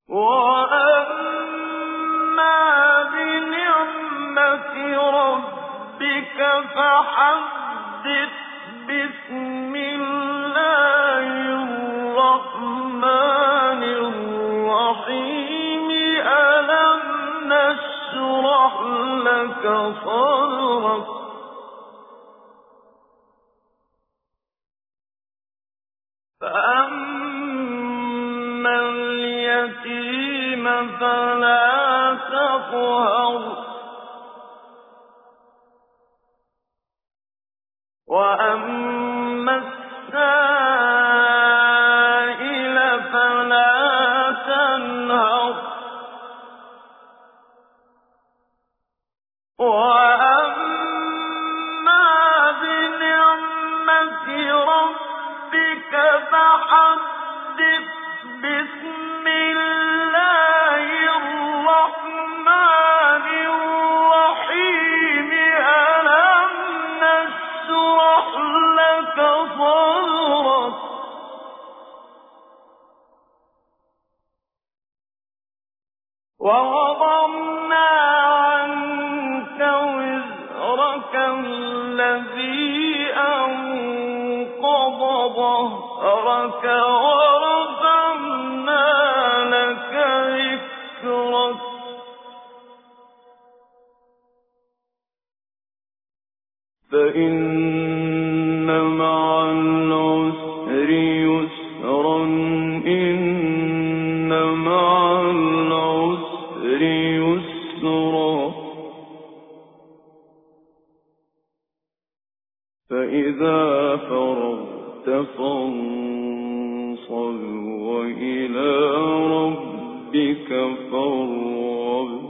وأما بنعمة ربك فحدث. بسم الله الرحمن الرحيم. ألم نشرح لك صدرك فأما اليتيم فلا تقهر وأما السائل فلا تنهر وأما بنعمة ربك فحدث. بسم الله الرحمن الرحيم. ألم نشرح لك صدرك ووضعنا عنك وزرك الذي أنقض ظهرك ورفعنا لك ذكرك. فإن مع العسر يسرا. إن مع العسر يسرا. فإذا فرغت فانصب وإلى ربك فارغب.